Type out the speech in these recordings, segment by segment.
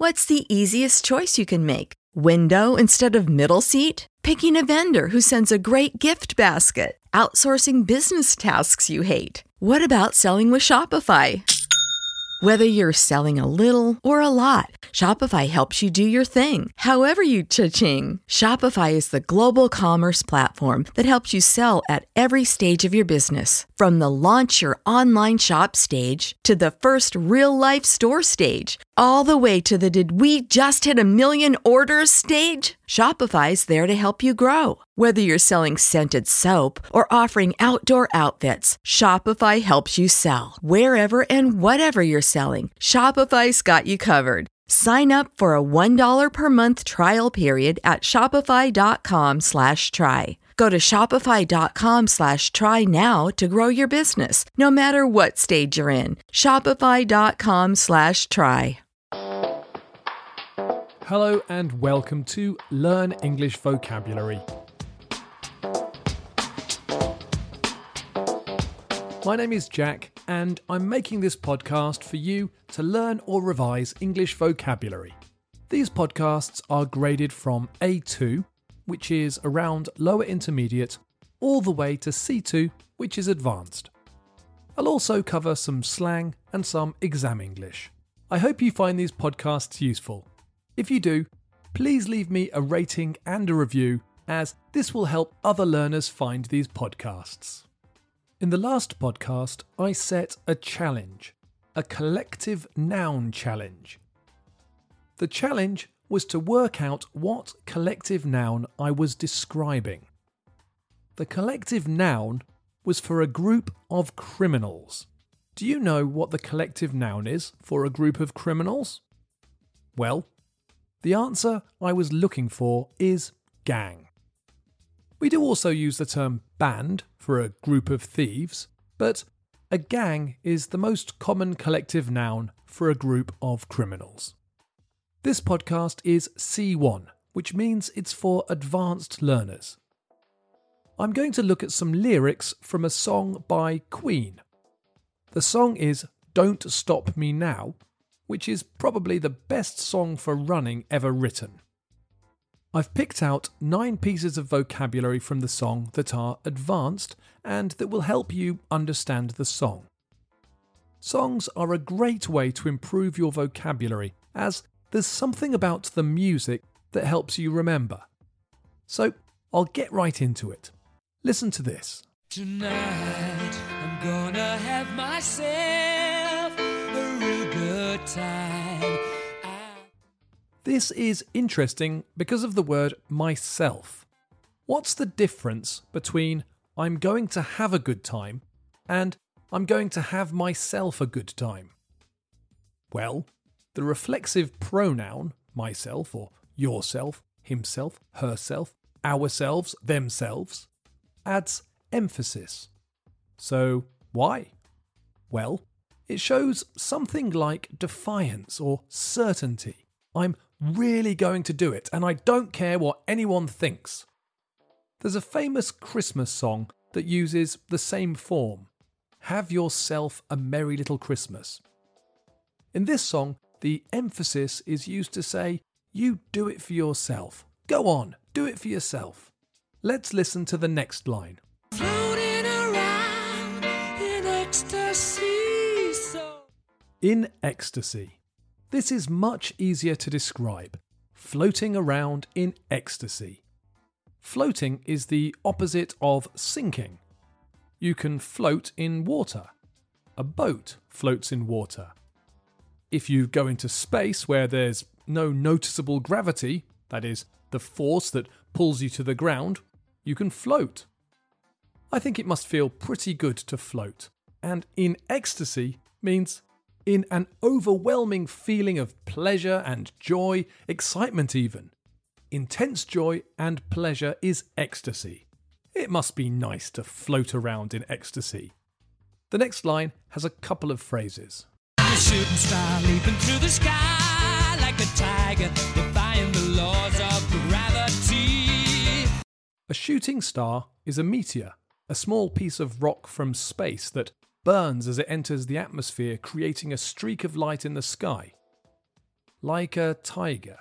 What's the easiest choice you can make? Window instead of middle seat? Picking a vendor who sends a great gift basket? Outsourcing business tasks you hate? What about selling with Shopify? Whether you're selling a little or a lot, Shopify helps you do your thing, however you cha-ching. Shopify is the global commerce platform that helps you sell at every stage of your business. From the launch your online shop stage to the first real-life store stage, all the way to the did we just hit a million orders stage. Shopify's there to help you grow. Whether you're selling scented soap or offering outdoor outfits, Shopify helps you sell. Wherever and whatever you're selling, Shopify's got you covered. Sign up for a $1 per month trial period at shopify.com/try. Go to shopify.com/try now to grow your business, no matter what stage you're in. Shopify.com/try. Hello and welcome to Learn English Vocabulary. My name is Jack and I'm making this podcast for you to learn or revise English vocabulary. These podcasts are graded from A2, which is around lower intermediate, all the way to C2, which is advanced. I'll also cover some slang and some exam English. I hope you find these podcasts useful. If you do, please leave me a rating and a review, as this will help other learners find these podcasts. In the last podcast, I set a challenge, a collective noun challenge. The challenge was to work out what collective noun I was describing. The collective noun was for a group of criminals. Do you know what the collective noun is for a group of criminals? Well, the answer I was looking for is gang. We do also use the term band for a group of thieves, but a gang is the most common collective noun for a group of criminals. This podcast is C1, which means it's for advanced learners. I'm going to look at some lyrics from a song by Queen. The song is Don't Stop Me Now, which is probably the best song for running ever written. I've picked out 9 pieces of vocabulary from the song that are advanced and that will help you understand the song. Songs are a great way to improve your vocabulary, as there's something about the music that helps you remember. So I'll get right into it. Listen to this. Tonight I'm gonna have myself a real good time. This is interesting because of the word myself. What's the difference between I'm going to have a good time and I'm going to have myself a good time? Well, the reflexive pronoun myself or yourself, himself, herself, ourselves, themselves adds emphasis. So why? Well, it shows something like defiance or certainty. I'm really going to do it, and I don't care what anyone thinks. There's a famous Christmas song that uses the same form. Have yourself a merry little Christmas. In this song, the emphasis is used to say, you do it for yourself. Go on, do it for yourself. Let's listen to the next line. Floating around in ecstasy. In ecstasy. This is much easier to describe. Floating around in ecstasy. Floating is the opposite of sinking. You can float in water. A boat floats in water. If you go into space where there's no noticeable gravity, that is, the force that pulls you to the ground, you can float. I think it must feel pretty good to float. And in ecstasy means in an overwhelming feeling of pleasure and joy, excitement even. Intense joy and pleasure is ecstasy. It must be nice to float around in ecstasy. The next line has a couple of phrases. A shooting star leaping through the sky like a tiger, defying the laws of gravity. A shooting star is a meteor, a small piece of rock from space that burns as it enters the atmosphere, creating a streak of light in the sky. like a tiger.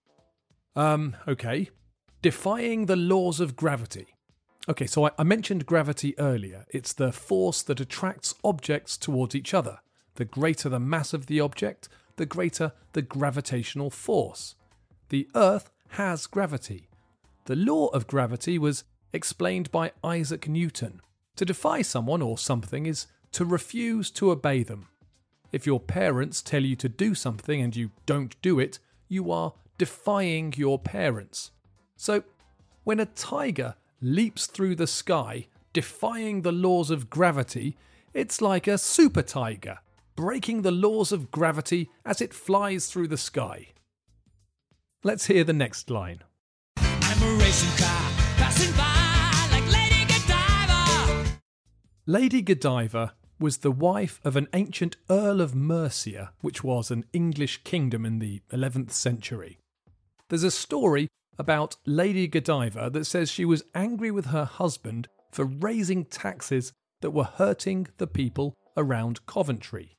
Okay. Defying the laws of gravity. Okay, so I mentioned gravity earlier. It's the force that attracts objects towards each other. The greater the mass of the object, the greater the gravitational force. The Earth has gravity. The law of gravity was explained by Isaac Newton. To defy someone or something is to refuse to obey them. If your parents tell you to do something and you don't do it, you are defying your parents. So, when a tiger leaps through the sky, defying the laws of gravity, it's like a super tiger, breaking the laws of gravity as it flies through the sky. Let's hear the next line. I'm a racing car passing by like Lady Godiva. Lady Godiva was the wife of an ancient Earl of Mercia, which was an English kingdom in the 11th century. There's a story about Lady Godiva that says she was angry with her husband for raising taxes that were hurting the people around Coventry.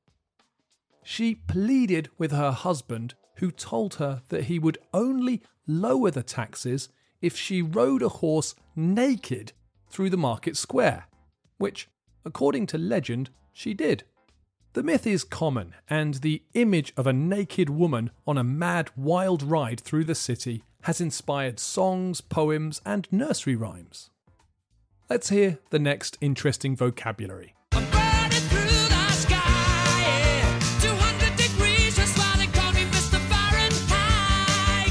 She pleaded with her husband, who told her that he would only lower the taxes if she rode a horse naked through the market square, which, according to legend, she did. The myth is common, and the image of a naked woman on a mad, wild ride through the city has inspired songs, poems, and nursery rhymes. Let's hear the next interesting vocabulary. I'm burning through the sky, yeah. 200 degrees, just while they call me Mr. Fahrenheit.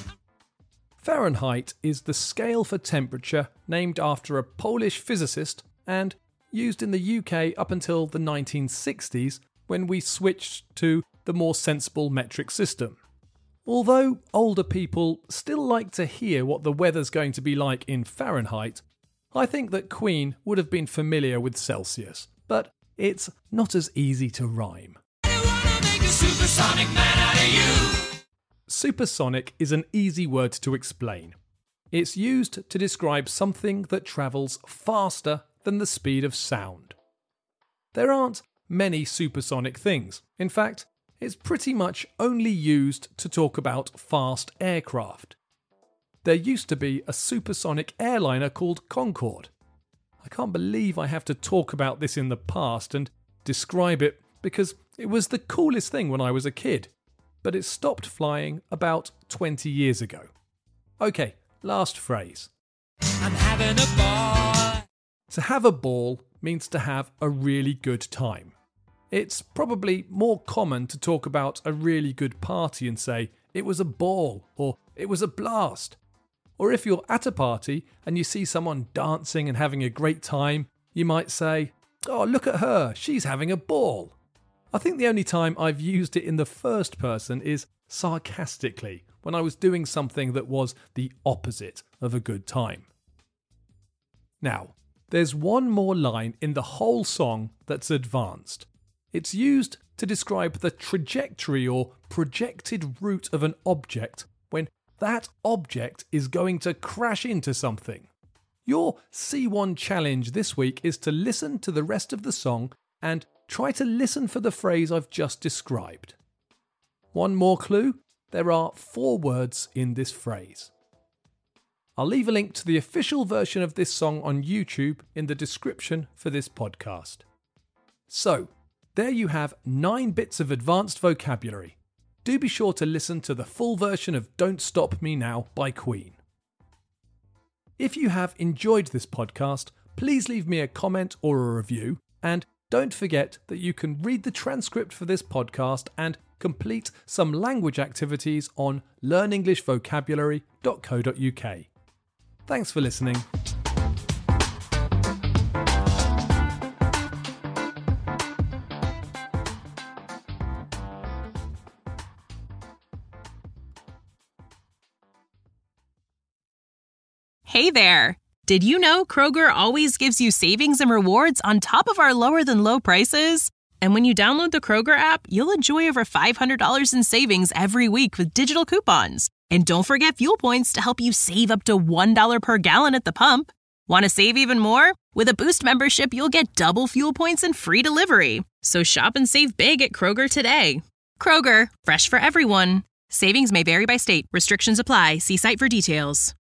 Fahrenheit is the scale for temperature named after a Polish physicist and used in the UK up until the 1960s when we switched to the more sensible metric system. Although older people still like to hear what the weather's going to be like in Fahrenheit, I think that Queen would have been familiar with Celsius, but it's not as easy to rhyme. I wanna make a supersonic man out of you. Supersonic is an easy word to explain. It's used to describe something that travels faster than the speed of sound. There aren't many supersonic things. In fact, it's pretty much only used to talk about fast aircraft. There used to be a supersonic airliner called Concorde. I can't believe I have to talk about this in the past and describe it because it was the coolest thing when I was a kid, but it stopped flying about 20 years ago. Okay, last phrase. I'm having a ball. To have a ball means to have a really good time. It's probably more common to talk about a really good party and say, it was a ball, or it was a blast. Or if you're at a party and you see someone dancing and having a great time, you might say, oh, look at her, she's having a ball. I think the only time I've used it in the first person is sarcastically, when I was doing something that was the opposite of a good time. Now, there's one more line in the whole song that's advanced. It's used to describe the trajectory or projected route of an object when that object is going to crash into something. Your C1 challenge this week is to listen to the rest of the song and try to listen for the phrase I've just described. One more clue, there are 4 words in this phrase. I'll leave a link to the official version of this song on YouTube in the description for this podcast. So, there you have 9 bits of advanced vocabulary. Do be sure to listen to the full version of Don't Stop Me Now by Queen. If you have enjoyed this podcast, please leave me a comment or a review, and don't forget that you can read the transcript for this podcast and complete some language activities on learnenglishvocabulary.co.uk. Thanks for listening. Hey there! Did you know Kroger always gives you savings and rewards on top of our lower-than-low prices? And when you download the Kroger app, you'll enjoy over $500 in savings every week with digital coupons. And don't forget fuel points to help you save up to $1 per gallon at the pump. Want to save even more? With a Boost membership, you'll get double fuel points and free delivery. So shop and save big at Kroger today. Kroger, fresh for everyone. Savings may vary by state. Restrictions apply. See site for details.